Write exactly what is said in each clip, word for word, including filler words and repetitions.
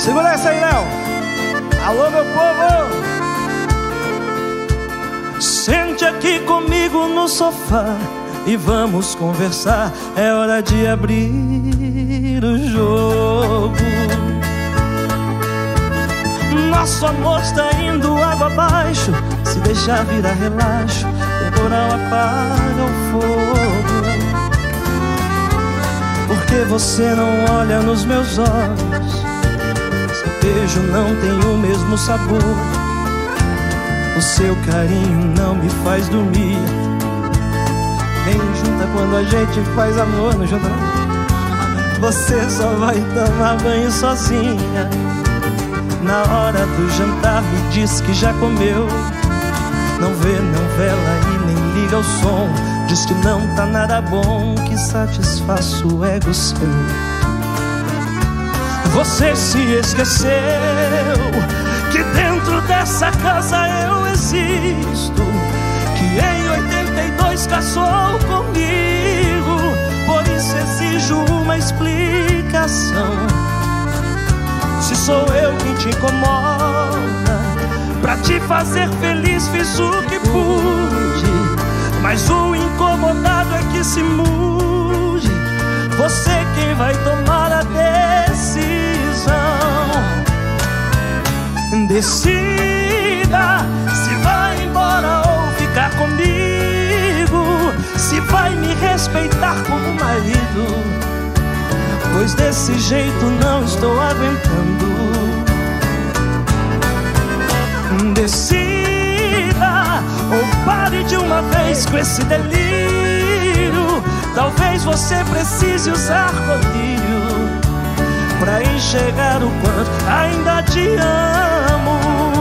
Segura essa aí, Léo. Alô, meu povo. Sente aqui comigo no sofá e vamos conversar. É hora de abrir o jogo. Nosso amor está indo água abaixo. Se deixar virar relaxo, temporal apaga o fogo. Porque você não olha nos meus olhos, seu beijo não tem o mesmo sabor, o seu carinho não me faz dormir. Nem junta quando a gente faz amor, não junta não. Você só vai tomar banho sozinha. Na hora do jantar me diz que já comeu. Não vê novela e nem liga o som. Diz que não tá nada bom, que satisfaça o ego seu. Você se esqueceu que dentro dessa casa eu existo, que em oitenta e dois casou comigo. Por isso exijo uma explicação. Se sou eu quem te incomoda, pra te fazer feliz fiz o que pude, mas o incomodado é que se mude. Você quem vai tomar a decisão. Decida se vai embora ou ficar comigo, se vai me respeitar como marido, pois desse jeito não estou aguentando. Decida ou pare de uma vez com esse delírio. Talvez você precise usar colírio pra enxergar o quanto ainda te amo.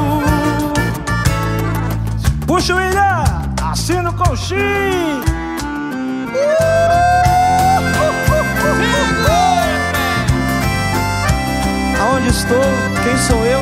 Puxa o William, assino com o X. Aonde estou? Quem sou eu?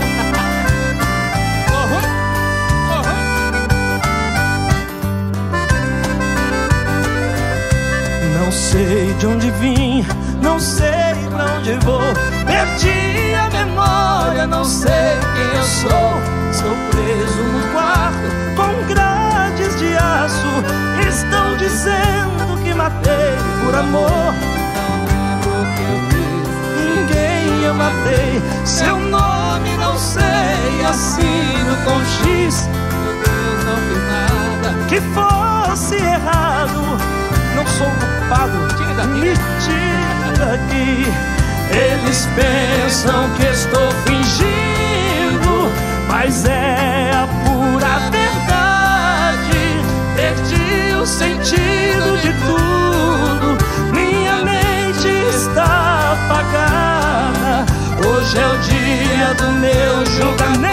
Não sei de onde vim, não sei pra onde vou. Perdi a memória, não sei quem eu sou. Estou preso no quarto com grades de aço. Estão dizendo que matei por amor. Ninguém eu matei, seu nome não sei, assino com X. Não fiz nada que fosse errado, não sou culpado, me tira daqui. Eles pensam que estou fingindo, mas é a pura verdade. Perdi o sentido de tudo, minha mente está apagada. Hoje é o dia do meu julgamento.